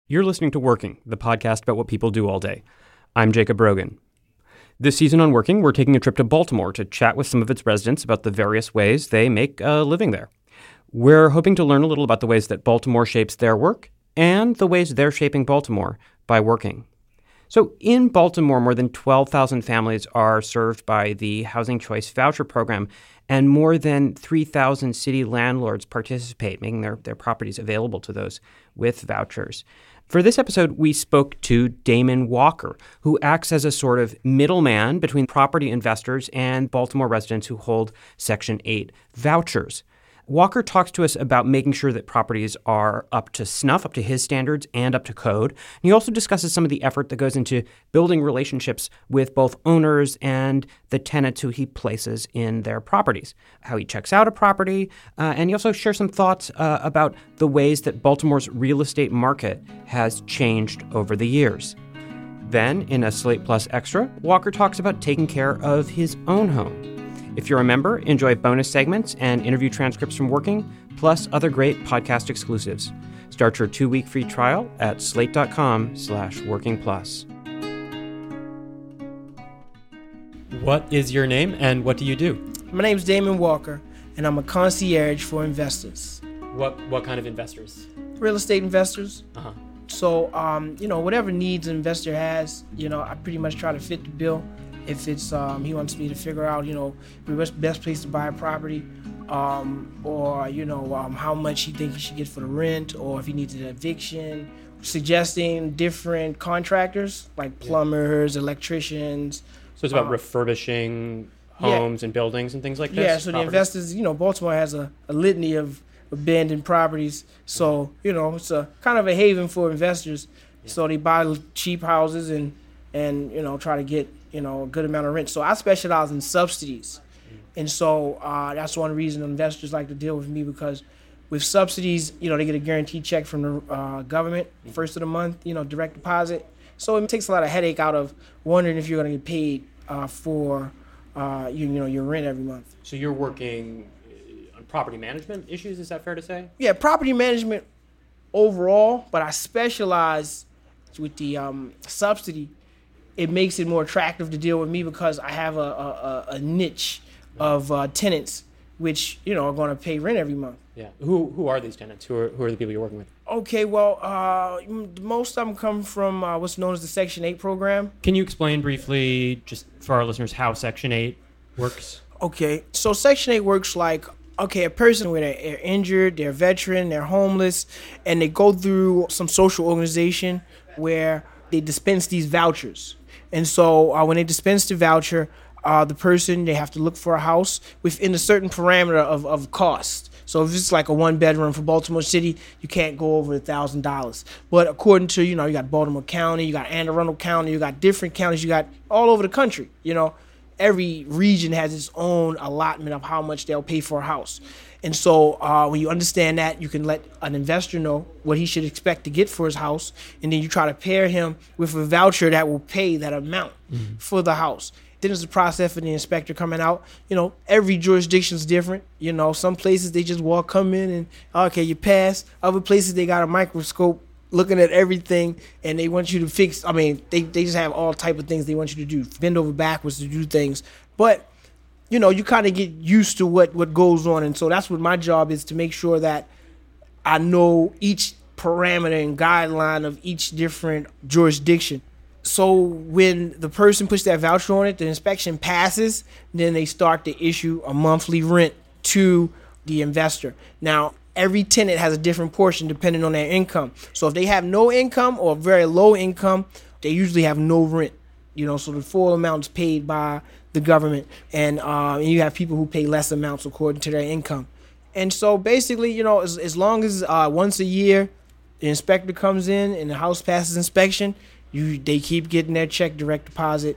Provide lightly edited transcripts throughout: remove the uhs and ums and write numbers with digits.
You're listening to Working, the podcast about what people do all day. I'm Jacob Brogan. This season on Working, we're taking a trip to Baltimore to chat with some of its residents about the various ways they make a living there. We're hoping to learn a little about the ways that Baltimore shapes their work and the ways they're shaping Baltimore by working. So in Baltimore, more than 12,000 families are served by the Housing Choice Voucher Program, and more than 3,000 city landlords participate, making their properties available to those with vouchers. For this episode, we spoke to Damon Walker, who acts as a sort of middleman between property investors and Baltimore residents who hold Section 8 vouchers. Walker talks to us about making sure that properties are up to snuff, up to his standards, and up to code. And he also discusses some of the effort that goes into building relationships with both owners and the tenants who he places in their properties, how he checks out a property, and he also shares some thoughts about the ways that Baltimore's real estate market has changed over the years. Then, in a Slate Plus Extra, Walker talks about taking care of his own home. If you're a member, enjoy bonus segments and interview transcripts from Working, plus other great podcast exclusives. Start your 2-week free trial at slate.com/workingplus. What is your name and what do you do? My name's Damon Walker, and I'm a concierge for investors. What kind of investors? Real estate investors. Uh-huh. So, whatever needs an investor has, I pretty much try to fit the bill. If it's he wants me to figure out, the best place to buy a property, or how much he thinks he should get for the rent, or if he needs an eviction, suggesting different contractors like plumbers, electricians. So it's about refurbishing homes and buildings and things like this? Yeah, so the investors, Baltimore has a litany of abandoned properties. So, it's a kind of a haven for investors. Yeah. So they buy cheap houses and try to get a good amount of rent. So I specialize in subsidies. And so that's one reason investors like to deal with me, because with subsidies, they get a guaranteed check from the government first of the month, direct deposit. So it takes a lot of headache out of wondering if you're going to get paid for your rent every month. So you're working on property management issues, is that fair to say? Yeah, property management overall, but I specialize with the subsidy. It makes it more attractive to deal with me because I have a niche of tenants which are going to pay rent every month. Yeah. Who are these tenants? Who are the people you're working with? Okay, well, most of them come from what's known as the Section 8 program. Can you explain briefly, just for our listeners, how Section 8 works? Okay, so Section 8 works like, a person where they're injured, they're a veteran, they're homeless, and they go through some social organization where they dispense these vouchers. And so when they dispense the voucher, the person, they have to look for a house within a certain parameter of cost. So if it's like a 1-bedroom for Baltimore City, you can't go over $1,000. But according to, you got Baltimore County, you got Anne Arundel County, you got different counties, you got all over the country, Every region has its own allotment of how much they'll pay for a house. And so when you understand that, you can let an investor know what he should expect to get for his house. And then you try to pair him with a voucher that will pay that amount for the house. Then there's a process for the inspector coming out. Every jurisdiction's different. Some places they just come in and, okay, you pass. Other places they got a microscope looking at everything, and they want you to fix. They just have all type of things they want you to do. Bend over backwards to do things. But you kind of get used to what goes on. And so that's what my job is, to make sure that I know each parameter and guideline of each different jurisdiction. So when the person puts that voucher on it, the inspection passes, then they start to issue a monthly rent to the investor. Now, every tenant has a different portion depending on their income. So if they have no income or very low income, they usually have no rent. So the full amount is paid by the government, and you have people who pay less amounts according to their income. And so basically, as long as once a year the inspector comes in and the house passes inspection, they keep getting their check direct deposit.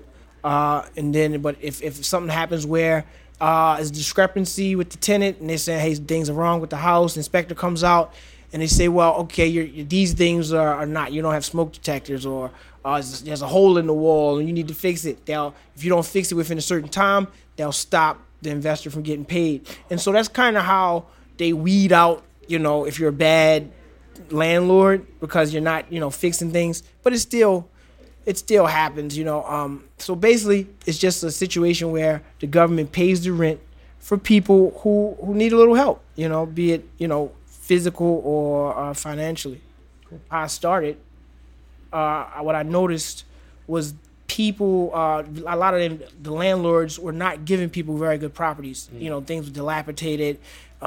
But if something happens where there's a discrepancy with the tenant and they're saying, hey, things are wrong with the house, the inspector comes out and they say, well, okay, these things are not, you don't have smoke detectors, or there's a hole in the wall and you need to fix it. If you don't fix it within a certain time, they'll stop the investor from getting paid. And so that's kind of how they weed out, if you're a bad landlord because you're not, fixing things, but it still happens, So basically, it's just a situation where the government pays the rent for people who need a little help, be it, physical or financially. Cool. How I started, what I noticed was people, a lot of them, the landlords were not giving people very good properties. Things were dilapidated,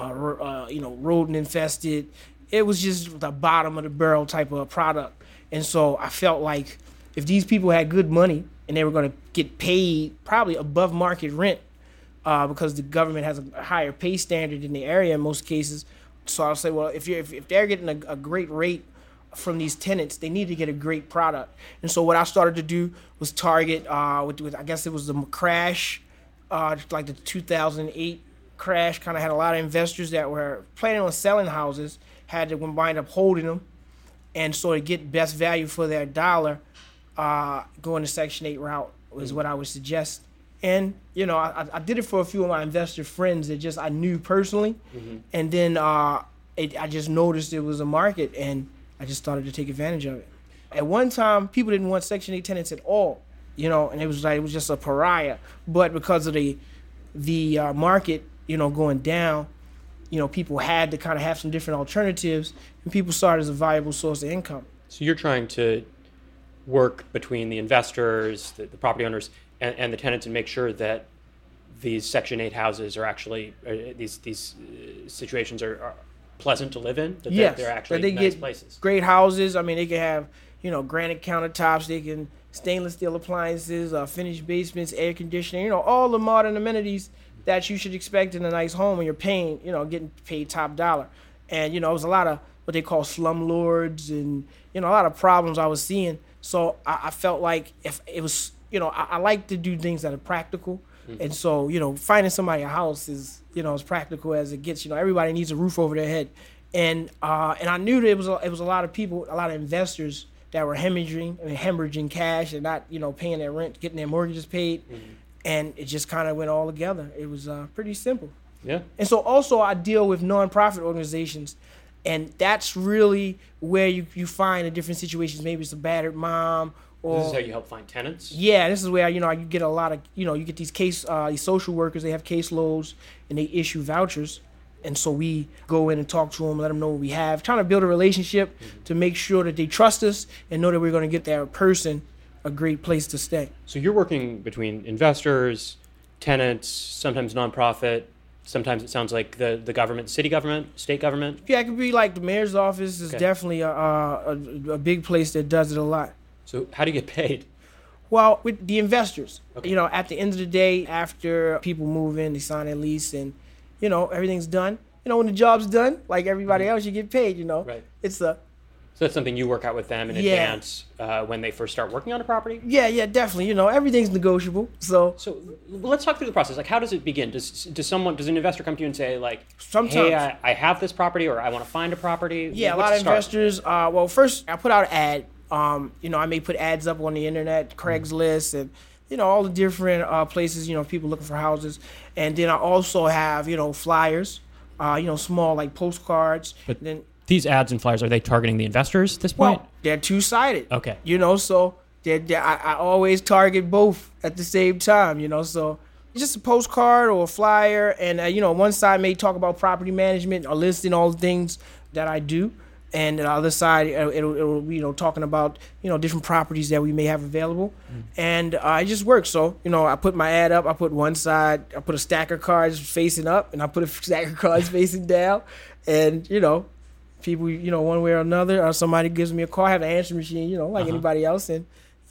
rodent infested. It was just the bottom of the barrel type of product. And so I felt like if these people had good money and they were going to get paid probably above market rent, because the government has a higher pay standard in the area in most cases. So I'll say, well, if they're getting a great rate from these tenants, they need to get a great product. And so what I started to do was target with I guess it was the crash, like the 2008 crash. Kind of had a lot of investors that were planning on selling houses, had to wind up holding them, and so to get best value for their dollar, going the Section 8 route was what I would suggest. And I did it for a few of my investor friends that I knew personally, and then I just noticed it was a market, and I just started to take advantage of it. At one time, people didn't want Section 8 tenants at all, and it was just a pariah. But because of the market, going down, people had to kind of have some different alternatives, and people saw it as a viable source of income. So you're trying to work between the investors, the property owners, and the tenants, and make sure that these Section 8 houses are actually these situations are pleasant to live in. That yes, they're actually that they nice get places. Great houses. I mean, they can have granite countertops. They can stainless steel appliances, finished basements, air conditioning. All the modern amenities that you should expect in a nice home when you're paying. Getting paid top dollar. And it was a lot of what they call slumlords and a lot of problems I was seeing. So I felt like if it was. I like to do things that are practical. Mm-hmm. And so, finding somebody a house is, as practical as it gets. Everybody needs a roof over their head. And I knew that it was a lot of people, a lot of investors that were hemorrhaging cash and not, paying their rent, getting their mortgages paid. Mm-hmm. And it just kind of went all together. It was pretty simple. Yeah. And so also I deal with nonprofit organizations. And that's really where you find the different situations. Maybe it's a battered mom. This is how you help find tenants? Yeah, this is where, you get a lot of, you get these these social workers, they have caseloads, and they issue vouchers. And so we go in and talk to them, let them know what we have, trying to build a relationship to make sure that they trust us and know that we're going to get that person a great place to stay. So you're working between investors, tenants, sometimes nonprofit, sometimes it sounds like the government, city government, state government? Yeah, it could be like the mayor's office is definitely a big place that does it a lot. So how do you get paid? Well, with the investors, at the end of the day, after people move in, they sign their lease and, everything's done. When the job's done, like everybody else, you get paid, Right. So that's something you work out with them in advance when they first start working on a property? Yeah, definitely. Everything's negotiable. So let's talk through the process. Like, how does it begin? Does an investor come to you and say, like, sometimes, hey, I have this property, or I want to find a property? Yeah, a lot of investors, well, first I put out an ad. I may put ads up on the internet, Craigslist, and all the different places, people looking for houses. And then I also have, flyers, small like postcards. But then these ads and flyers, are they targeting the investors at this point? Well, they're two-sided. Okay. So I always target both at the same time, so it's just a postcard or a flyer. And, one side may talk about property management or listing all the things that I do. And the other side, it'll be, talking about, different properties that we may have available. And it just works. So, I put my ad up. I put one side, I put a stack of cards facing up, and I put a stack of cards facing down. And, people, one way or another, or somebody gives me a call. I have an answering machine, like anybody else. And,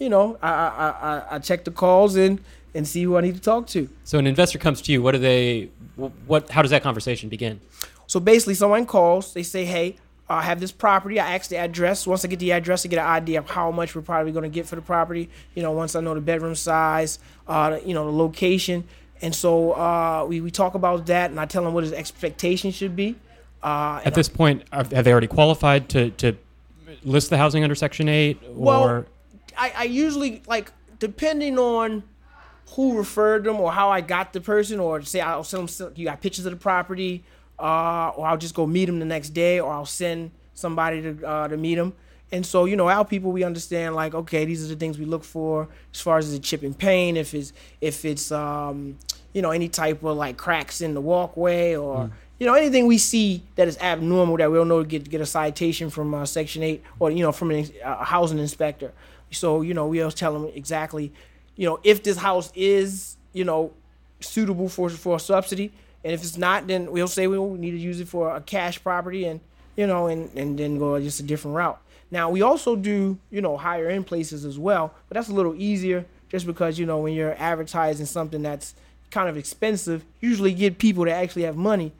I check the calls and see who I need to talk to. So an investor comes to you. How does that conversation begin? So basically, someone calls. They say, hey, I have this property. I ask the address. Once I get the address, I get an idea of how much we're probably going to get for the property. Once I know the bedroom size, the location. And so we talk about that, and I tell them what his expectation should be. At this point, have they already qualified to list the housing under Section 8? Or? Well, I usually, depending on who referred them or how I got the person, or say I'll send them, you got pictures of the property, or I'll just go meet them the next day, or I'll send somebody to meet them. And so, you know, our people, we understand like, okay, these are the things we look for as far as the chip and paint, if it's you know, any type of like cracks in the walkway or, you know, anything we see that is abnormal that we don't know to get a citation from Section 8 or, you know, from a housing inspector. So, you know, we always tell them exactly, you know, if this house is, you know, suitable for a subsidy, and if it's not, then we'll say we need to use it for a cash property and, you know, and then go just a different route. Now, we also do, you know, higher end places as well, but that's a little easier just because, you know, when you're advertising something that's kind of expensive, usually get people that actually have money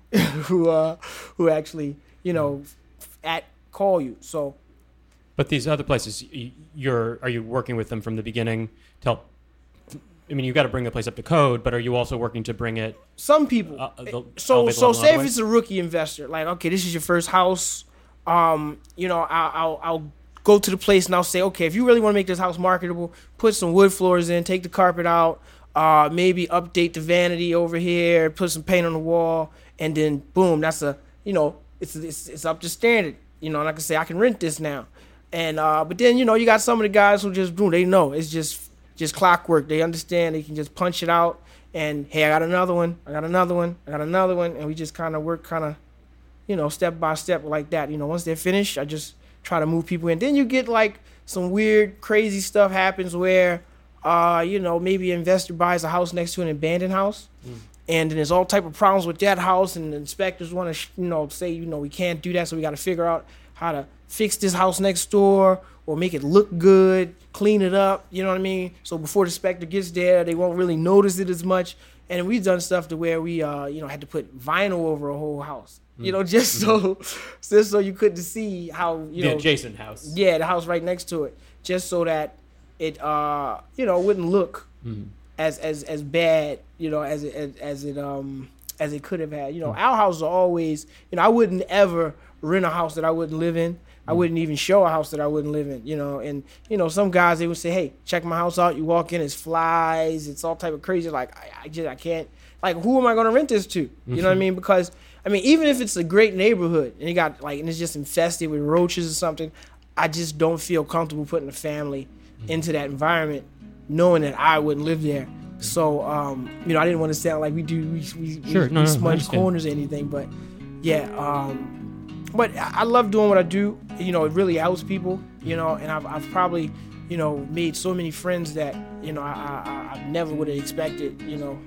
who actually, you know, call you. So, but these other places, are you working with them from the beginning to help? I mean, you got to bring the place up to code, but are you also working to bring it? Some people. So say if it's a rookie investor, like, okay, this is your first house. You know, I'll go to the place and I'll say, okay, if you really want to make this house marketable, put some wood floors in, take the carpet out, maybe update the vanity over here, put some paint on the wall, and then boom, that's you know, it's up to standard. You know, and I can say I can rent this now. And but then, you know, you got some of the guys who just boom, they know it's just clockwork. They understand they can just punch it out and hey, I got another one, and we just kind of work you know, step by step like that. You know, once they're finished, I just try to move people in. Then you get like some weird, crazy stuff happens where, you know, maybe an investor buys a house next to an abandoned house, and then there's all type of problems with that house, and the inspectors want to, you know, say, you know, we can't do that, so we got to figure out how to fix this house next door or make it look good, clean it up, you know what I mean? So before the inspector gets there, they won't really notice it as much. And we've done stuff to where we, you know, had to put vinyl over a whole house. You know, just so you couldn't see how, you know, the adjacent house. Yeah, the house right next to it, just so that it, you know, wouldn't look as bad, you know, as it could have had. You know, our houses are always, you know, I wouldn't ever rent a house that I wouldn't live in. I wouldn't even show a house that I wouldn't live in, you know. And, you know, some guys, they would say, hey, check my house out. You walk in, it's flies. It's all type of crazy. Like, I can't. Like, who am I going to rent this to? You know what I mean? Because, I mean, even if it's a great neighborhood and and it's just infested with roaches or something, I just don't feel comfortable putting a family into that environment knowing that I wouldn't live there. So, you know, I didn't want to sound like we smudge corners or anything. But, yeah, but I love doing what I do. You know, it really helps people, you know, and I've probably, you know, made so many friends that, you know, I never would have expected, you know.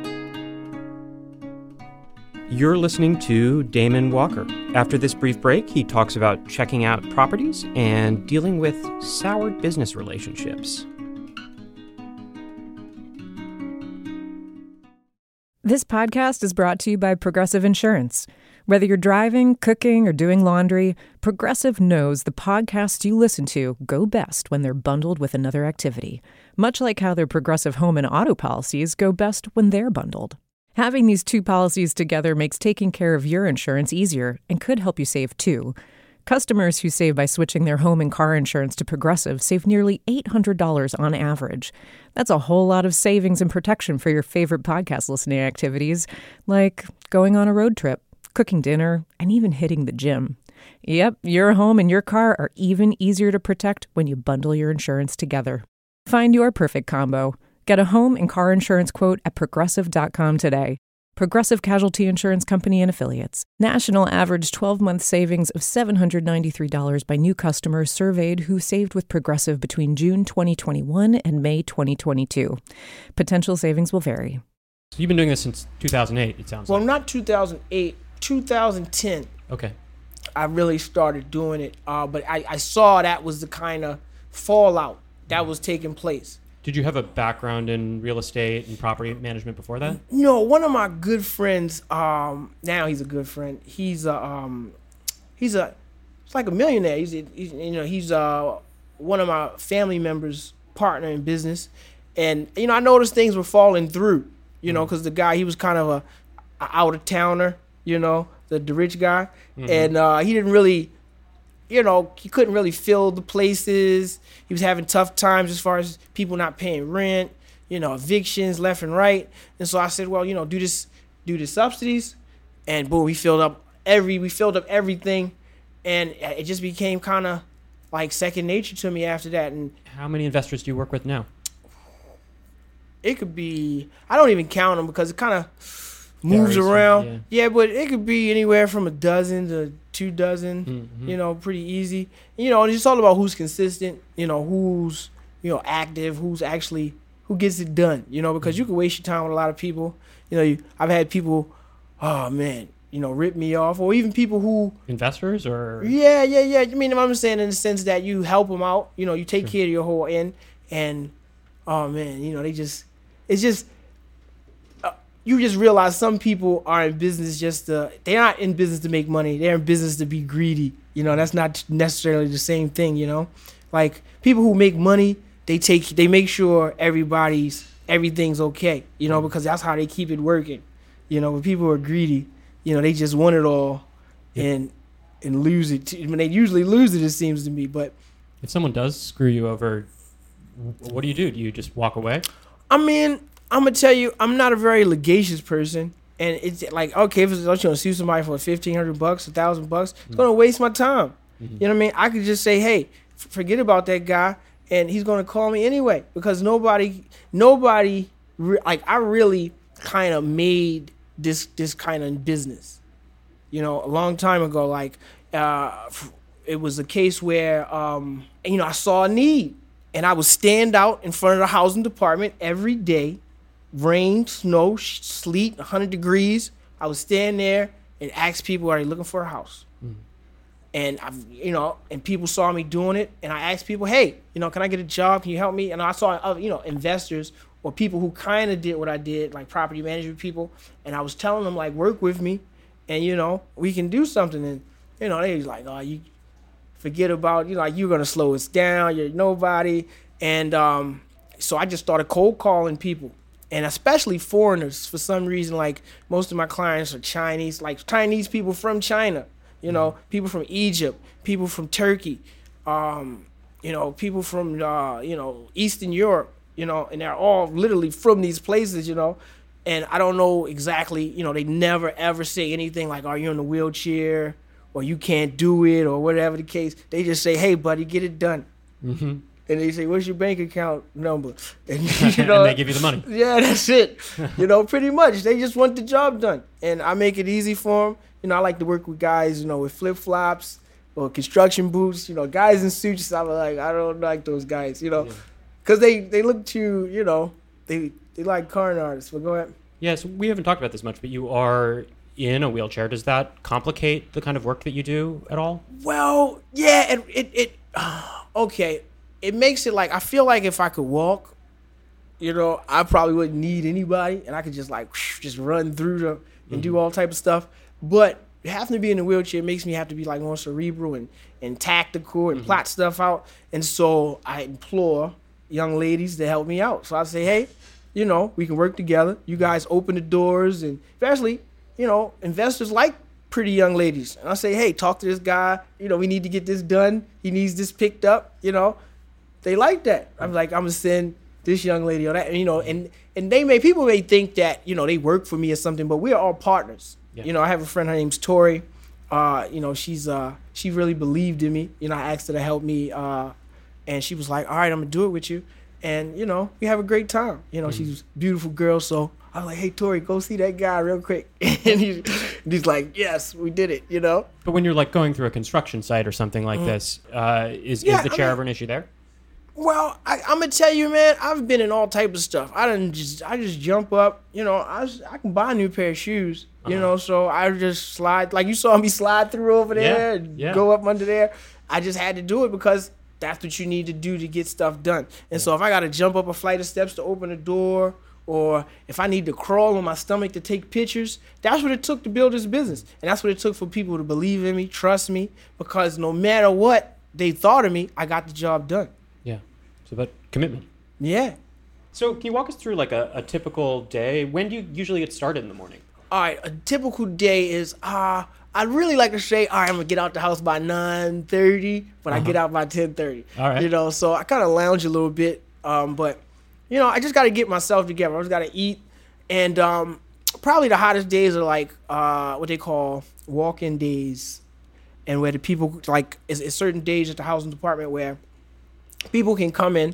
You're listening to Damon Walker. After this brief break, he talks about checking out properties and dealing with soured business relationships. This podcast is brought to you by Progressive Insurance. Whether you're driving, cooking, or doing laundry, Progressive knows the podcasts you listen to go best when they're bundled with another activity, much like how their Progressive home and auto policies go best when they're bundled. Having these two policies together makes taking care of your insurance easier and could help you save too. Customers who save by switching their home and car insurance to Progressive save nearly $800 on average. That's a whole lot of savings and protection for your favorite podcast listening activities, like going on a road trip, cooking dinner, and even hitting the gym. Yep, your home and your car are even easier to protect when you bundle your insurance together. Find your perfect combo. Get a home and car insurance quote at Progressive.com today. Progressive Casualty Insurance Company and Affiliates. National average 12-month savings of $793 by new customers surveyed who saved with Progressive between June 2021 and May 2022. Potential savings will vary. So you've been doing this since 2008, it sounds like. Well, not 2008, 2010. Okay. I really started doing it, but I saw that was the kind of fallout that was taking place. Did you have a background in real estate and property management before that? No, one of my good friends, now he's a good friend. He's it's like a millionaire. He's one of my family members' partner in business. And, you know, I noticed things were falling through, you know, because the guy, he was kind of a out-of-towner, you know, the rich guy. Mm-hmm. And he didn't really, you know, he couldn't really fill the places. He was having tough times as far as people not paying rent, you know, evictions left and right. And so I said, well, you know, do the subsidies. And boom, we filled up everything. And it just became kind of like second nature to me after that. And how many investors do you work with now? it could be, I don't even count them because it kind of moves around. Yeah, but it could be anywhere from a dozen to 2 dozen, pretty easy. And it's all about who's consistent, who's, active, who gets it done, because you can waste your time with a lot of people. I've had people, oh man, rip me off, or even people who investors or yeah. I mean, I'm saying in the sense that you help them out, you take care of your whole end, and oh man, it's just you just realize some people are in business they're not in business to make money, they're in business to be greedy. That's not necessarily the same thing. Like people who make money, they make sure everything's okay, because that's how they keep it working. When people are greedy, they just want it all and lose it. When they usually lose it seems to me. But if someone does screw you over, what do? Do you just walk away? I mean, I'm gonna tell you, I'm not a very litigious person, and it's like, okay, if I'm gonna sue somebody for $1,500, $1,000, it's gonna waste my time. You know what I mean? I could just say, hey, forget about that guy, and he's gonna call me anyway, because nobody, like I really kind of made this kind of business, a long time ago. Like, it was a case where, I saw a need, and I would stand out in front of the housing department every day, rain, snow, sleet, 100 degrees. I would stand there and ask people, are they looking for a house? And and people saw me doing it, and I asked people, hey, can I get a job? Can you help me? And I saw other, investors or people who kind of did what I did, like property management people, and I was telling them, like, work with me, and we can do something. And they was like, oh, you forget about, like, you're gonna slow us down, you're nobody. And so I just started cold calling people, and especially foreigners. For some reason, like, most of my clients are Chinese, like Chinese people from China, people from Egypt, people from Turkey, people from Eastern Europe, and they're all literally from these places, and I don't know exactly, they never ever say anything like, are you in a wheelchair, or you can't do it, or whatever the case. They just say, hey buddy, get it done. And they say, what's your bank account number? And, and they give you the money. Yeah, that's it. Pretty much. They just want the job done. And I make it easy for them. I like to work with guys, with flip-flops or construction boots. Guys in suits, I'm like, I don't like those guys, because they look too, they like con artists. But go ahead. Yeah, so we haven't talked about this much, but you are in a wheelchair. Does that complicate the kind of work that you do at all? Well, yeah, okay. It makes it like, I feel like if I could walk, I probably wouldn't need anybody, and I could just just run through them and do all type of stuff. But having to be in a wheelchair makes me have to be like more cerebral and tactical and plot stuff out. And so I implore young ladies to help me out. So I say, hey, we can work together. You guys open the doors, and especially, investors like pretty young ladies. And I say, hey, talk to this guy. We need to get this done. He needs this picked up. They like that. I'm like, I'm gonna send this young lady or that, and people may think that they work for me or something, but we are all partners. Yeah. I have a friend. Her name's Tori. She really believed in me. I asked her to help me, and she was like, all right, I'm gonna do it with you. And we have a great time. She's a beautiful girl. So I was like, hey Tori, go see that guy real quick. And he's like, yes, we did it. But when you're like going through a construction site or something like this, is the chair ever an issue there? Well, I'm gonna tell you, man, I've been in all type of stuff. I just jump up, I can buy a new pair of shoes, so I just slide, like you saw me slide through over there and go up under there. I just had to do it because that's what you need to do to get stuff done. And so if I gotta jump up a flight of steps to open a door, or if I need to crawl on my stomach to take pictures, that's what it took to build this business. And that's what it took for people to believe in me, trust me, because no matter what they thought of me, I got the job done. Yeah. So that commitment. Yeah. So can you walk us through like a typical day? When do you usually get started in the morning? All right, a typical day is, I'd really like to say, all right, I'm going to get out the house by 9:30, but I get out by 10:30. All right. So I kind of lounge a little bit, but, I just got to get myself together. I just got to eat. And probably the hottest days are like what they call walk-in days. and where the people, like, it's certain days at the housing department where people can come in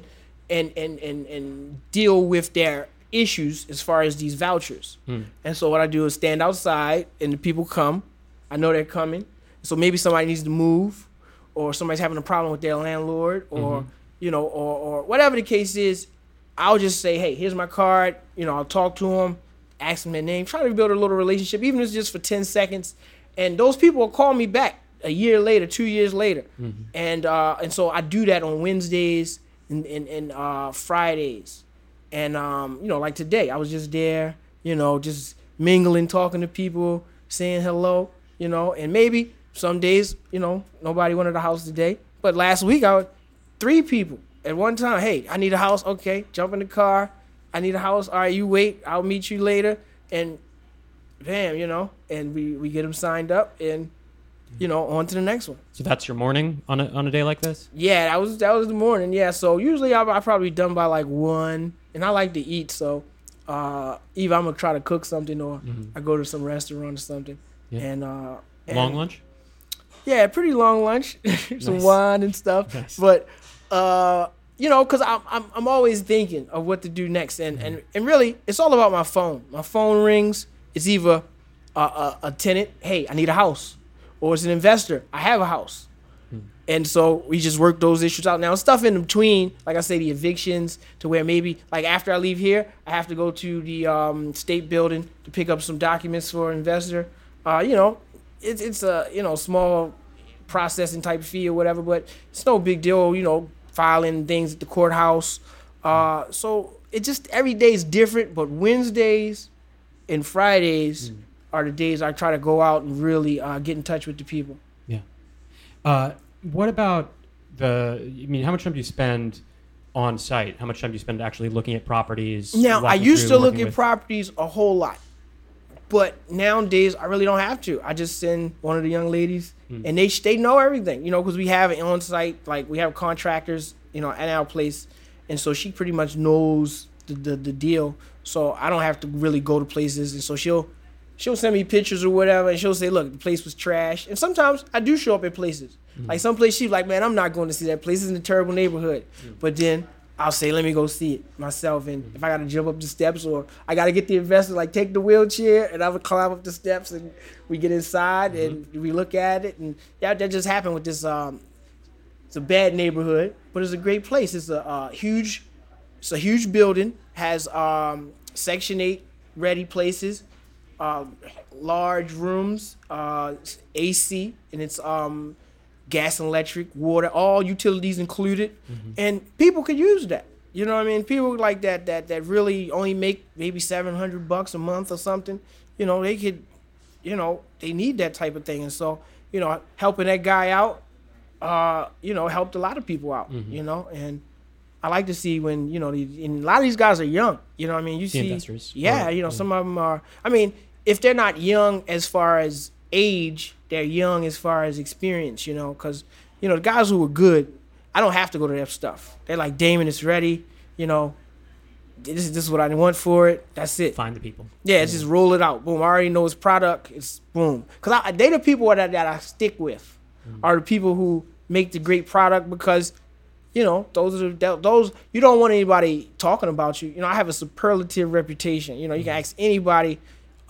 and deal with their issues as far as these vouchers. And so what I do is stand outside and the people come. I know they're coming. So maybe somebody needs to move, or somebody's having a problem with their landlord, or or whatever the case is. I'll just say, hey, here's my card. I'll talk to them, ask them their name, try to build a little relationship, even if it's just for 10 seconds. And those people will call me back a year later, 2 years later. And so I do that on Wednesdays and Fridays. And, like today, I was just there, just mingling, talking to people, saying hello, and maybe some days, nobody wanted a house today. But last week, I had 3 people at one time. Hey, I need a house. Okay, jump in the car. I need a house. All right, you wait. I'll meet you later. And bam, and we get them signed up and, on to the next one. So that's your morning on a day like this? Yeah, that was the morning. Yeah, so usually I probably done by like 1, and I like to eat. So either I'm gonna try to cook something, or I go to some restaurant or something. Yeah. And long lunch? Yeah, pretty long lunch, some wine and stuff. Nice. But because I'm always thinking of what to do next, and really it's all about my phone. My phone rings. It's either a tenant, hey, I need a house, or it's an investor, I have a house. And so we just work those issues out. Now, stuff in between, like I say, the evictions, to where maybe, like after I leave here, I have to go to the state building to pick up some documents for an investor. It's a, small processing type fee or whatever, but it's no big deal, filing things at the courthouse. So it just, every day is different, but Wednesdays and Fridays are the days I try to go out and really get in touch with the people. Yeah. What about how much time do you spend on site? How much time do you spend actually looking at properties? Now, I used to look at properties a whole lot, but nowadays I really don't have to. I just send one of the young ladies, and they know everything, because we have it on site, like we have contractors, at our place, and so she pretty much knows the deal. So I don't have to really go to places, and so she'll send me pictures or whatever, and she'll say, look, the place was trash. And sometimes I do show up at places. Like some place she's like, man, I'm not going to see that place. It's in a terrible neighborhood. But then I'll say, let me go see it myself. And if I got to jump up the steps, or I got to get the investor, like take the wheelchair, and I would climb up the steps, and we get inside and we look at it. And that just happened with this. It's a bad neighborhood, but it's a great place. It's a huge building, has Section 8 ready places, large rooms, AC, and it's gas and electric, water, all utilities included, and people could use that. You know what I mean? People like that really only make maybe $700 a month or something. They could, they need that type of thing, and so helping that guy out, helped a lot of people out. And I like to see when and a lot of these guys are young. You know what I mean? You see investors. Yeah, some of them are. I mean, if they're not young as far as age, they're young as far as experience, because, the guys who are good, I don't have to go to their stuff. They're like, Damon, it's ready, this is what I want for it. That's it. Find the people. Yeah, it's just roll it out. Boom, I already know it's product. It's boom. Because they the people that I stick with are the people who make the great product, because, those you don't want anybody talking about you. I have a superlative reputation. You can ask anybody,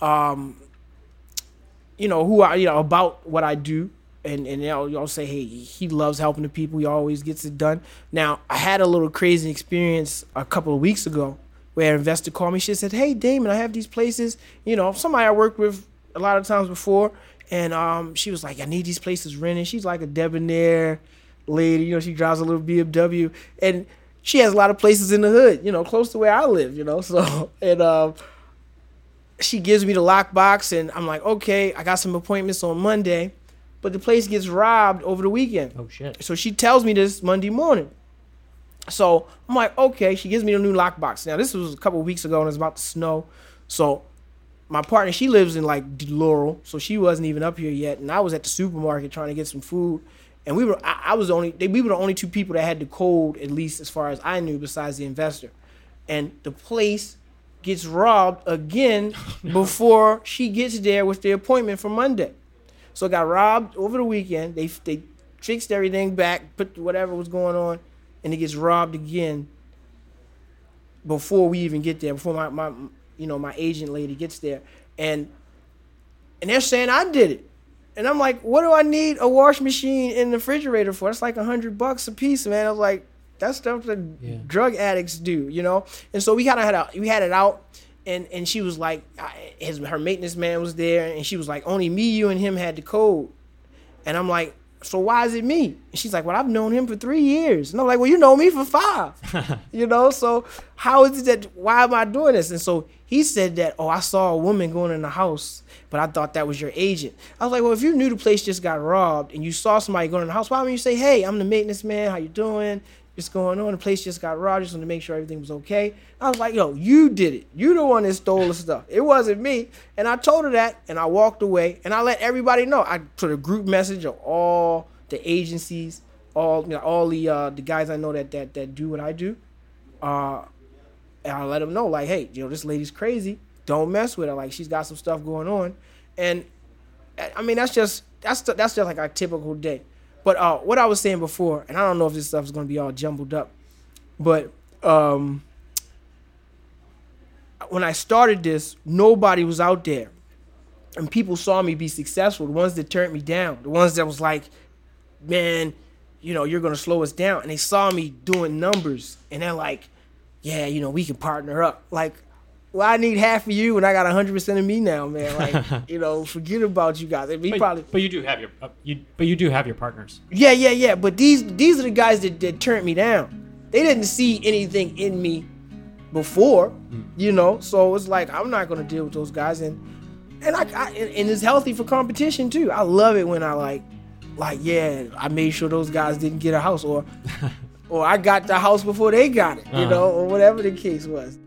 who I, about what I do, and y'all say, hey, he loves helping the people. He always gets it done. Now, I had a little crazy experience a couple of weeks ago where an investor called me. She said, hey, Damon, I have these places, somebody I worked with a lot of times before, and she was like, I need these places rented. She's like a debonair lady, she drives a little BMW, and she has a lot of places in the hood, close to where I live, so, and she gives me the lockbox, and I'm like, okay, I got some appointments on Monday, but the place gets robbed over the weekend. Oh, shit. So she tells me this Monday morning. So I'm like, okay, she gives me the new lockbox. Now, this was a couple of weeks ago, and it was about to snow. So my partner, she lives in, like, Laurel, so she wasn't even up here yet, and I was at the supermarket trying to get some food, and we were the only 2 people that had the code, at least as far as I knew, besides the investor. And the place gets robbed again before she gets there with the appointment for Monday. So it got robbed over the weekend. They fixed everything back, put whatever was going on, and it gets robbed again before we even get there, before my agent lady gets there. And they're saying I did it. And I'm like, what do I need a wash machine in the refrigerator for? That's like $100 a piece, man. I was like, that's stuff that drug addicts do, you know? And so we kind of had it out, and she was like, her maintenance man was there, and she was like, only me, you, and him had the code. And I'm like, so why is it me? And she's like, well, I've known him for 3 years. And I'm like, well, you know me for 5, you know? So how is it that, why am I doing this? And so he said that, I saw a woman going in the house, but I thought that was your agent. I was like, well, if you knew the place just got robbed and you saw somebody going in the house, why wouldn't you say, hey, I'm the maintenance man, how you doing? What's going on? The place just got robbed. Just wanted to make sure everything was okay. I was like, yo, you did it. You the one that stole the stuff. It wasn't me. And I told her that, and I walked away, and I let everybody know. I put a group message of all the agencies, all the guys I know that do what I do. And I let them know, like, hey, this lady's crazy. Don't mess with her. Like, she's got some stuff going on. And I mean, that's just like a typical day. But what I was saying before, and I don't know if this stuff is going to be all jumbled up, but when I started this, nobody was out there. And people saw me be successful, the ones that turned me down, the ones that was like, man, you're going to slow us down. And they saw me doing numbers, and they're like, yeah, we can partner up. Like, well, I need half of you, and I got 100% of me now, man. Like, forget about you guys. But you do have your partners. Yeah. But these are the guys that turned me down. They didn't see anything in me before, So it's like, I'm not gonna deal with those guys, and it's healthy for competition too. I love it when I I made sure those guys didn't get a house, or I got the house before they got it, or whatever the case was.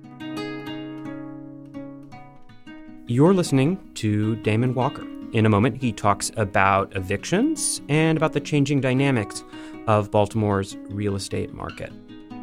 You're listening to Damon Walker. In a moment, he talks about evictions and about the changing dynamics of Baltimore's real estate market.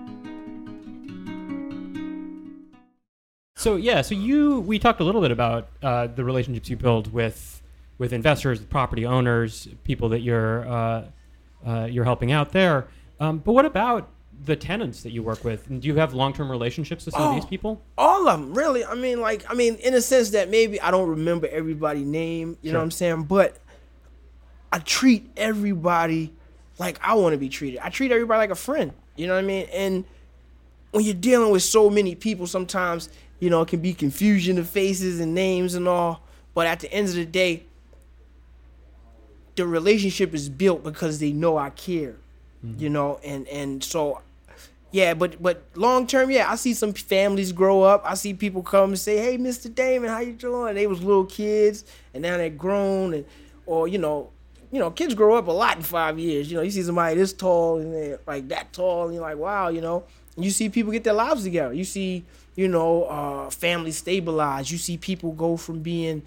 So we talked a little bit about the relationships you build with investors, property owners, people that you're helping out there. But what about the tenants that you work with? And do you have long-term relationships with some of these people? All of them, really. I mean, in a sense that maybe I don't remember everybody's name, you know what I'm saying? But I treat everybody like I want to be treated. I treat everybody like a friend, you know what I mean? And when you're dealing with so many people, sometimes, it can be confusion of faces and names and all. But at the end of the day, the relationship is built because they know I care, and so, yeah, but long term, I see some families grow up. I see people come and say, hey, Mr. Damon, how you doing? They was little kids, and now they're grown, or kids grow up a lot in 5 years. You see somebody this tall and they're like that tall, and you're like, wow, You see people get their lives together. You see, families stabilize. You see people go from being,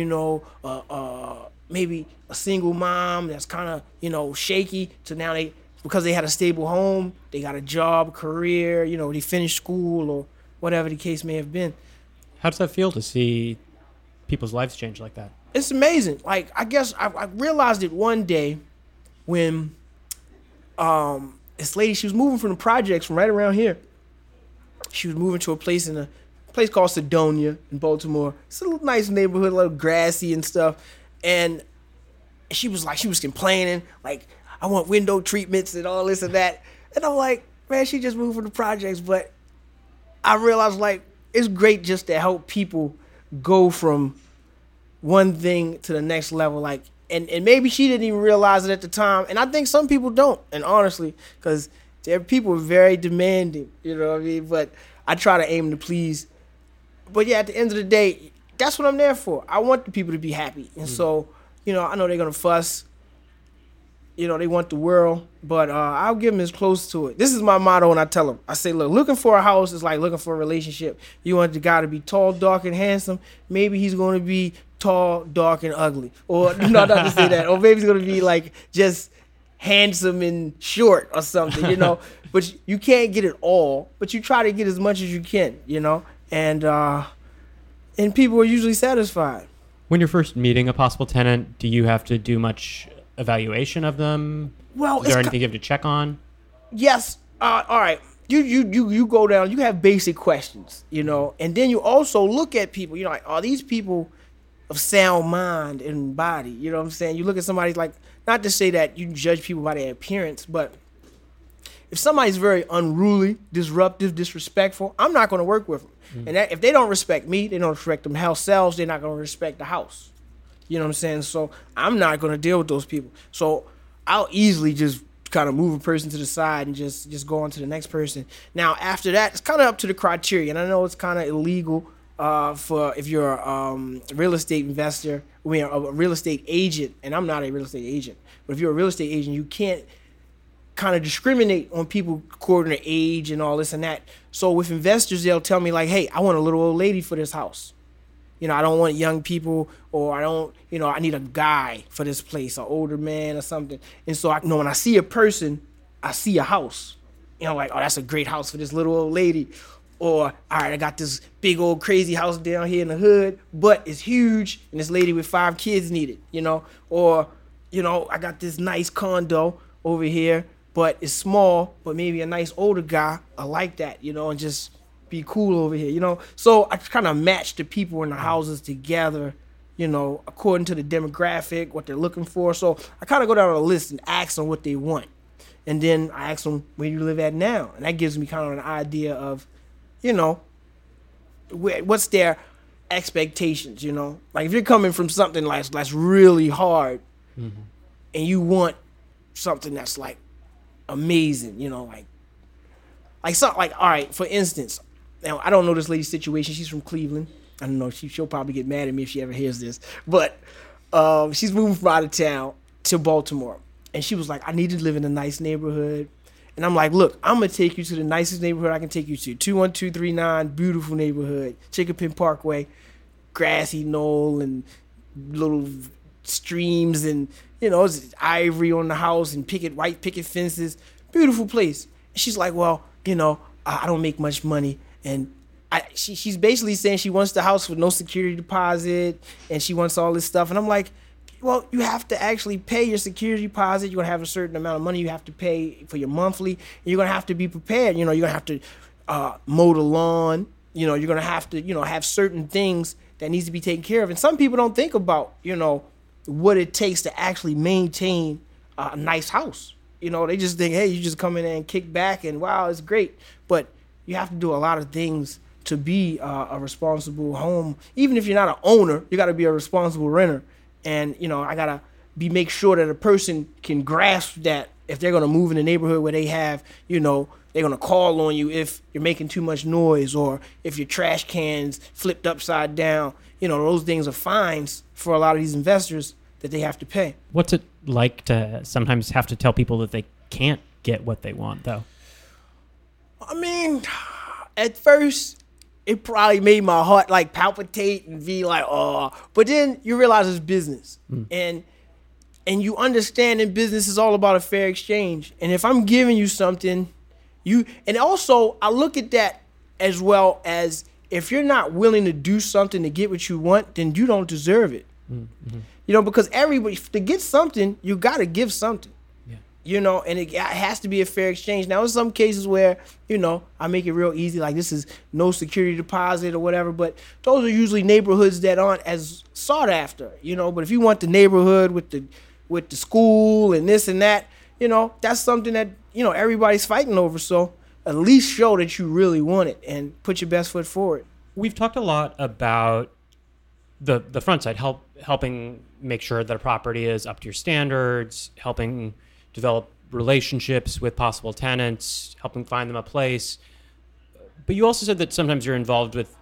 maybe a single mom that's kind of, shaky to now because they had a stable home, they got a job, career, they finished school or whatever the case may have been. How does that feel to see people's lives change like that? It's amazing. Like, I guess I realized it one day when this lady, she was moving from the projects from right around here. She was moving to a place called Sedonia in Baltimore. It's a little nice neighborhood, a little grassy and stuff. And she was complaining, like, I want window treatments and all this and that. And I'm like, man, she just moved from the projects. But I realized, like, it's great just to help people go from one thing to the next level. Like, and maybe she didn't even realize it at the time. And I think some people don't. And honestly, because there are people very demanding, you know what I mean? But I try to aim to please. But yeah, at the end of the day, that's what I'm there for. I want the people to be happy. And so, I know they're going to fuss. They want the world, but I'll give them as close to it. This is my motto when I tell them. I say, look, looking for a house is like looking for a relationship. You want the guy to be tall, dark, and handsome. Maybe he's going to be tall, dark, and ugly. Or, not to say that. Or maybe he's going to be, like, just handsome and short or something, But you can't get it all, but you try to get as much as you can, And people are usually satisfied. When you're first meeting a possible tenant, do you have to do much evaluation of them? Well, is there anything you have to check on? Yes. All right. You go down. You have basic questions, and then you also look at people. Like, are these people of sound mind and body? You know what I'm saying? You look at somebody like, not to say that you judge people by their appearance, but if somebody's very unruly, disruptive, disrespectful, I'm not going to work with them. Mm-hmm. And if they don't respect me, they don't respect themselves, they're not going to respect the house. You know what I'm saying? So I'm not going to deal with those people. So I'll easily just kind of move a person to the side and just go on to the next person. Now, after that, it's kind of up to the criteria. And I know it's kind of illegal for if you're a real estate investor, a real estate agent, and I'm not a real estate agent, but if you're a real estate agent, you can't kind of discriminate on people according to age and all this and that. So with investors, they'll tell me like, hey, I want a little old lady for this house. I don't want young people, or I don't, I need a guy for this place, an older man or something. And so when I see a person, I see a house. Like, oh, that's a great house for this little old lady. Or, all right, I got this big old crazy house down here in the hood, but it's huge, and this lady with 5 kids need it, Or, I got this nice condo over here, but it's small, but maybe a nice older guy. I like that, and just be cool over here, So I kind of match the people in the houses together, according to the demographic, what they're looking for. So I kind of go down a list and ask them what they want. And then I ask them, where do you live at now? And that gives me kind of an idea of, what's their expectations, Like if you're coming from something that's really hard, mm-hmm. and you want something that's like amazing, like all right, for instance, now I don't know this lady's situation. She's from Cleveland. I don't know. She'll probably get mad at me if she ever hears this, but she's moving from out of town to Baltimore, and she was like, I need to live in a nice neighborhood. And I'm like, look, I'm going to take you to the nicest neighborhood I can take you to. 21239, beautiful neighborhood. Chickapin Parkway, grassy knoll and little streams and, it's ivory on the house and white picket fences. Beautiful place. And she's like, well, I don't make much money. And she's basically saying she wants the house with no security deposit and she wants all this stuff. And I'm like, well, you have to actually pay your security deposit. You're going to have a certain amount of money you have to pay for your monthly. And you're going to have to be prepared. You're going to have to mow the lawn. You're going to have to, have certain things that needs to be taken care of. And some people don't think about, what it takes to actually maintain a nice house. They just think, hey, you just come in there and kick back and wow, it's great. But you have to do a lot of things to be a responsible home. Even if you're not an owner, you got to be a responsible renter. And, I got to make sure that a person can grasp that if they're going to move in a neighborhood where they have, they're going to call on you if you're making too much noise or if your trash can's flipped upside down. Those things are fines for a lot of these investors that they have to pay. What's it like to sometimes have to tell people that they can't get what they want, though? I mean, at first, it probably made my heart like palpitate and be like, oh, but then you realize it's business. And you understand in business is all about a fair exchange. And if I'm giving you something, and also I look at that as well as if you're not willing to do something to get what you want, then you don't deserve it. Mm-hmm. Because everybody, to get something, you got to give something. And it has to be a fair exchange. Now, in some cases where, I make it real easy, like this is no security deposit or whatever, but those are usually neighborhoods that aren't as sought after, But if you want the neighborhood with the school and this and that, that's something that, everybody's fighting over. So at least show that you really want it and put your best foot forward. We've talked a lot about the front side, helping make sure that a property is up to your standards, helping develop relationships with possible tenants, helping find them a place. But you also said that sometimes you're involved with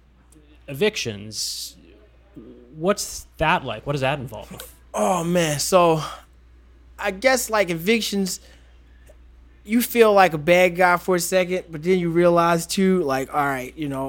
evictions. What's that like? What does that involve? Oh, man. So I guess like evictions, you feel like a bad guy for a second, but then you realize too, like, all right,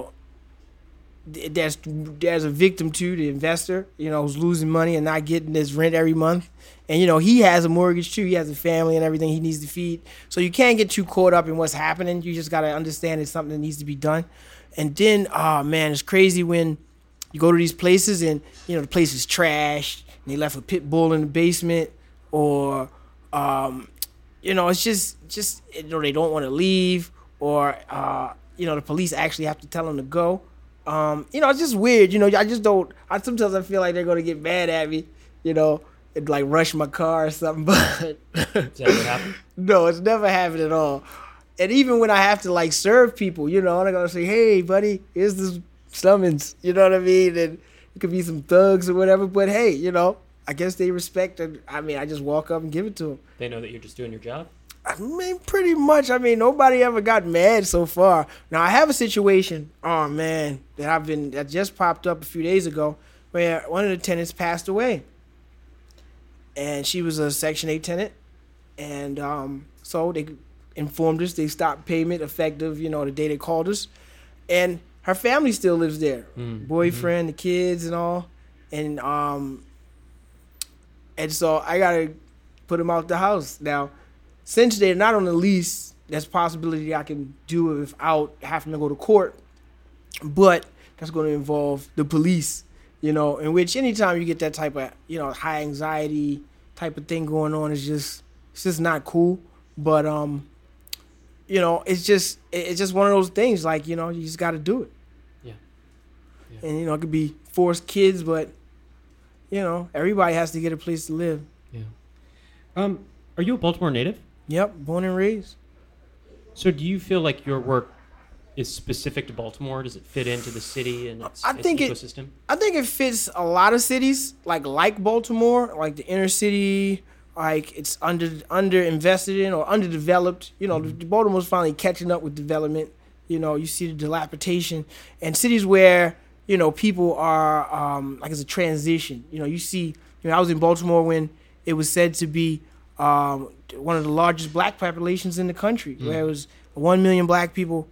there's a victim too, the investor, who's losing money and not getting his rent every month. And, he has a mortgage too. He has a family and everything he needs to feed. So you can't get too caught up in what's happening. You just got to understand it's something that needs to be done. And then, oh man, it's crazy when, you go to these places and, you know, the place is trashed and they left a pit bull in the basement, or, you know, it's just, you know, they don't want to leave, or, you know, the police actually have to tell them to go. You know, it's just weird. You know, sometimes I feel like they're going to get mad at me, you know, and like rush my car or something, but Is that what happened? no, it's never happened at all. And even when I have to like serve people, you know, I'm going to say, hey, buddy, here's this summons, you know what I mean? And it could be some thugs or whatever, but hey, you know, I guess they respect it. I mean, I just walk up and give it to them. They know that you're just doing your job? I mean, pretty much. I mean, nobody ever got mad so far. Now, I have a situation, oh man, that just popped up a few days ago, where one of the tenants passed away. And she was a Section 8 tenant. And so they informed us they stopped payment effective, you know, the day they called us. And her family still lives there. Boyfriend, the kids and all. And so I got to put them out the house. Now, since they're not on the lease, there's a possibility I can do it without having to go to court. But that's going to involve the police, you know, in which anytime you get that type of, you know, high anxiety type of thing going on, it's just not cool. But, you know, it's just one of those things, like, you know, you just got to do it. Yeah. And, you know, it could be forced kids, but, you know, everybody has to get a place to live. Yeah. Are you a Baltimore native? Yep, born and raised. So do you feel like your work is specific to Baltimore? Does it fit into the city and its ecosystem? I think it fits a lot of cities, like Baltimore, like the inner city, like it's under invested in or underdeveloped. You know, Baltimore's finally catching up with development. You know, you see the dilapidation, and cities where, you know, people are like it's a transition. You know, you see, you know, I was in Baltimore when it was said to be one of the largest black populations in the country, where it was 1 million black people,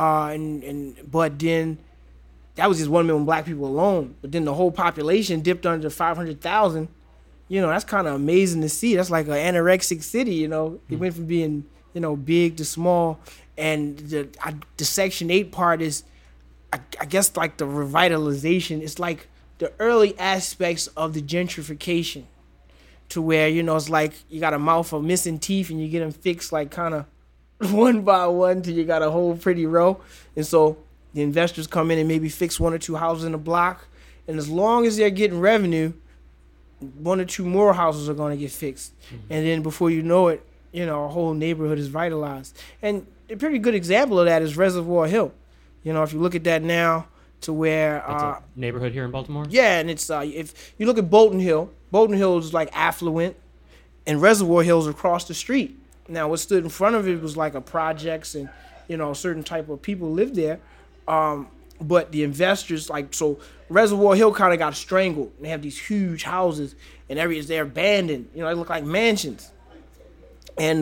but then that was just 1 million black people alone. But then the whole population dipped under 500,000. You know, that's kind of amazing to see. That's like an anorexic city. You know, it went from being, you know, big to small, and the Section 8 part is, I guess, like the revitalization. It's like the early aspects of the gentrification, to where, you know, it's like you got a mouth of missing teeth and you get them fixed like kind of one by one till you got a whole pretty row. And so the investors come in and maybe fix 1 or 2 houses in a block. And as long as they're getting revenue, 1 or 2 more houses are going to get fixed. And then before you know it, you know, a whole neighborhood is vitalized. And a pretty good example of that is Reservoir Hill. You know, if you look at that now, to where That's a neighborhood here in Baltimore? Yeah, and it's if you look at Bolton Hill is like affluent, and Reservoir Hill's across the street. Now, what stood in front of it was like a projects, and, you know, a certain type of people lived there. But the investors, like, so Reservoir Hill kind of got strangled. They have these huge houses, and they're abandoned. You know, they look like mansions. And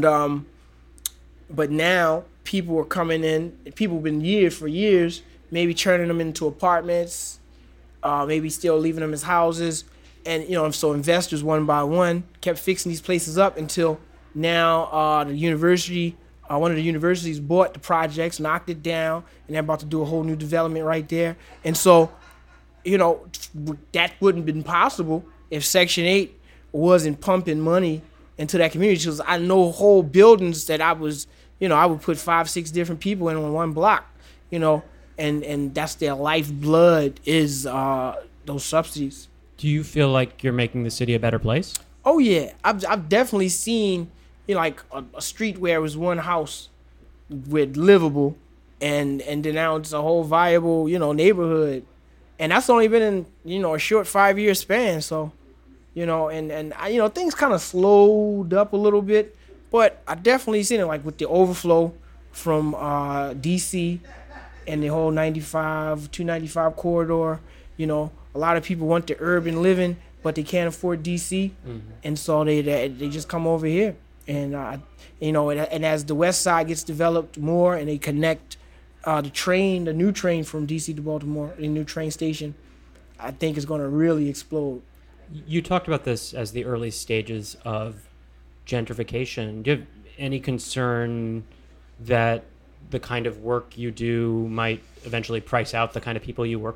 but now people are coming in. People have been for years, maybe turning them into apartments, maybe still leaving them as houses. And, you know, so investors one by one kept fixing these places up until now the university, one of the universities bought the projects, knocked it down, and they're about to do a whole new development right there. And so, you know, that wouldn't have been possible if Section 8 wasn't pumping money into that community. Because I know whole buildings that I would put 5, 6 different people in on one block, you know, and that's their lifeblood is those subsidies. Do you feel like you're making the city a better place? Oh yeah, I've definitely seen, you know, like a street where it was one house with livable, and then now it's a whole viable, you know, neighborhood, and that's only been in, you know, a short 5-year span. So, you know, and I, you know, things kind of slowed up a little bit, but I definitely seen it, like with the overflow from DC and the whole 295 corridor. You know, a lot of people want the urban living, but they can't afford DC, and so they just come over here. And you know, and as the West Side gets developed more, and they connect the new train from DC to Baltimore, the new train station, I think is going to really explode. You talked about this as the early stages of gentrification. Do you have any concern that the kind of work you do might eventually price out the kind of people you work with?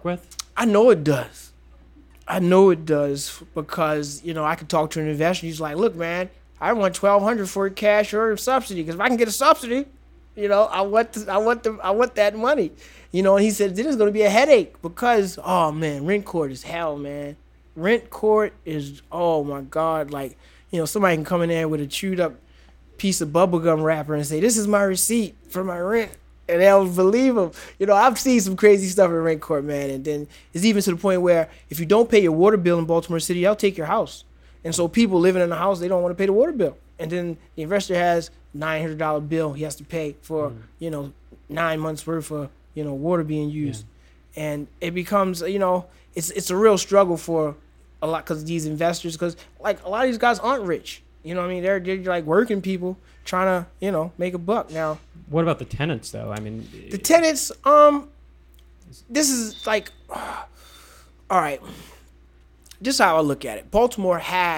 I know it does. I know it does because, I could talk to an investor. He's like, look, man, I want $1,200 for a cash or a subsidy because if I can get a subsidy, I want that money. And he said, this is going to be a headache because, oh, man, rent court is hell, man. Rent court is, oh, my God. Like, somebody can come in there with a chewed up piece of bubblegum wrapper and say, this is my receipt for my rent. And they'll believe them. I've seen some crazy stuff in rent court, man. And then it's even to the point where if you don't pay your water bill in Baltimore City, they'll take your house. And so people living in the house, they don't want to pay the water bill. And then the investor has $900 bill he has to pay for, 9 months worth of, water being used. Yeah. And it becomes, it's a real struggle for a lot because these investors, because like a lot of these guys aren't rich. What I mean? They're like working people trying to, make a buck. Now, what about the tenants though? I mean, the tenants, this is like, all right, this is how I look at it. Baltimore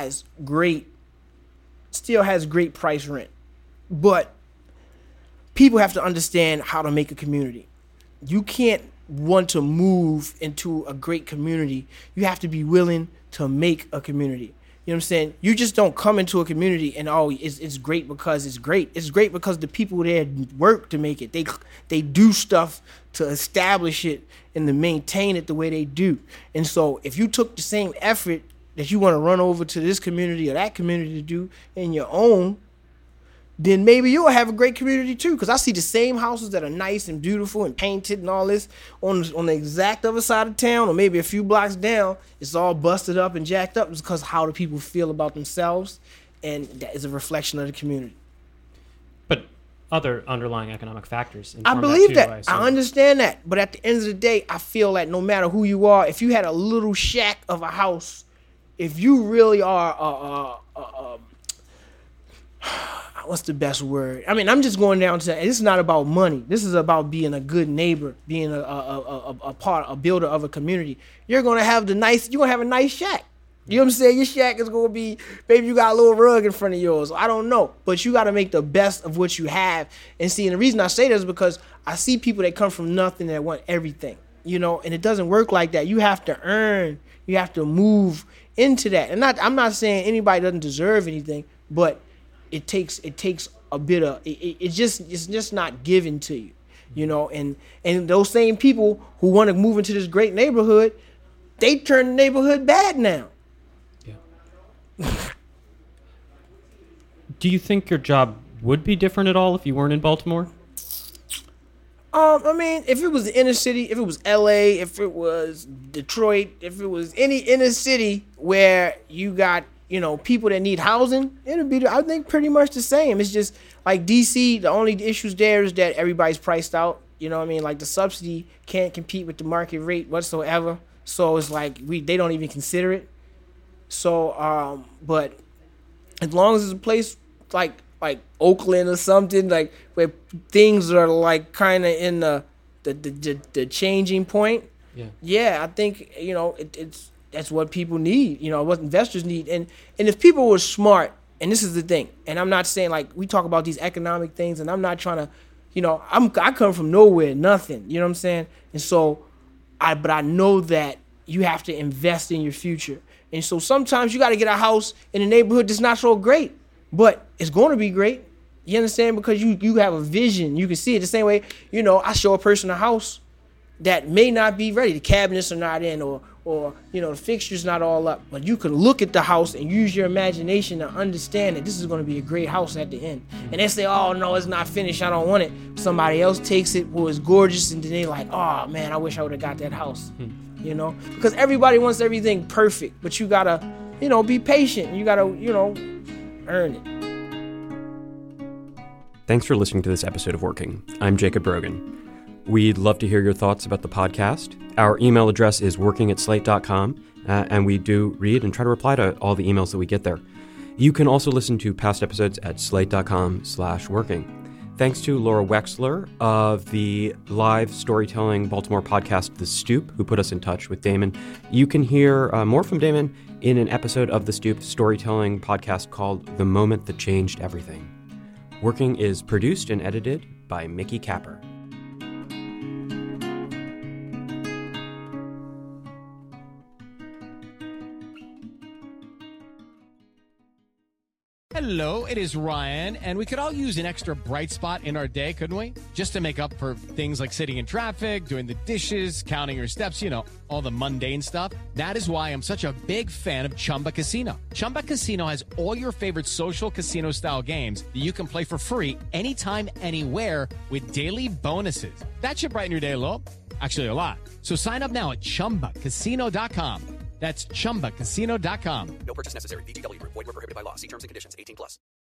still has great price rent, but people have to understand how to make a community. You can't want to move into a great community. You have to be willing to make a community. You know what I'm saying? You just don't come into a community and, it's great because it's great. It's great because the people there work to make it. They do stuff to establish it and to maintain it the way they do. And so if you took the same effort that you want to run over to this community or that community to do in your own, then maybe you'll have a great community too. Because I see the same houses that are nice and beautiful and painted and all this on the exact other side of town, or maybe a few blocks down, it's all busted up and jacked up. It's because how do people feel about themselves, and that is a reflection of the community. But other underlying economic factors. I believe that. I understand that. But at the end of the day, I feel like no matter who you are, if you had a little shack of a house, if you really are what's the best word? I mean, I'm just going down to, this is not about money. This is about being a good neighbor, being a builder of a community. You're going to have a nice shack. You know what I'm saying? Your shack is going to be, maybe you got a little rug in front of yours. I don't know. But you got to make the best of what you have. And see, and the reason I say that is because I see people that come from nothing that want everything, and it doesn't work like that. You have to earn. You have to move into that. And I'm not saying anybody doesn't deserve anything, but it takes a bit of it's just not given to you, and those same people who want to move into this great neighborhood, they turn the neighborhood bad now. Yeah. Do you think your job would be different at all if you weren't in Baltimore? I mean, if it was the inner city, if it was LA, if it was Detroit, if it was any inner city where you got people that need housing, it'll be, I think, pretty much the same. It's just like DC, the only issues there is that everybody's priced out. You know what I mean? Like the subsidy can't compete with the market rate whatsoever. So it's like they don't even consider it. So, but as long as it's a place like Oakland or something, like where things are like kind of in the changing point. Yeah, I think, it's that's what people need, what investors need. And if people were smart, and this is the thing, and I'm not saying, like, we talk about these economic things, and I'm not trying to, I come from nowhere, nothing, you know what I'm saying? And so, but I know that you have to invest in your future. And so sometimes you got to get a house in a neighborhood that's not so great, but it's going to be great. You understand? Because you have a vision. You can see it the same way, I show a person a house that may not be ready. The cabinets are not in, or the fixture's not all up. But you can look at the house and use your imagination to understand that this is going to be a great house at the end. And they say, oh, no, it's not finished. I don't want it. Somebody else takes it, it's gorgeous, and then they're like, oh, man, I wish I would have got that house. Because everybody wants everything perfect. But you got to, be patient. You got to, earn it. Thanks for listening to this episode of Working. I'm Jacob Brogan. We'd love to hear your thoughts about the podcast. Our email address is working@slate.com, and we do read and try to reply to all the emails that we get there. You can also listen to past episodes at slate.com/working. Thanks to Laura Wexler of the live storytelling Baltimore podcast, The Stoop, who put us in touch with Damon. You can hear more from Damon in an episode of The Stoop storytelling podcast called The Moment That Changed Everything. Working is produced and edited by Mickey Capper. Hello, it is Ryan, and we could all use an extra bright spot in our day, couldn't we? Just to make up for things like sitting in traffic, doing the dishes, counting your steps, you know, all the mundane stuff. That is why I'm such a big fan of Chumba Casino. Chumba Casino has all your favorite social casino-style games that you can play for free anytime, anywhere with daily bonuses. That should brighten your day a little. Actually, a lot. So sign up now at ChumbaCasino.com. That's ChumbaCasino.com. No purchase necessary. VGW Group. Void where prohibited by law. See terms and conditions. 18+.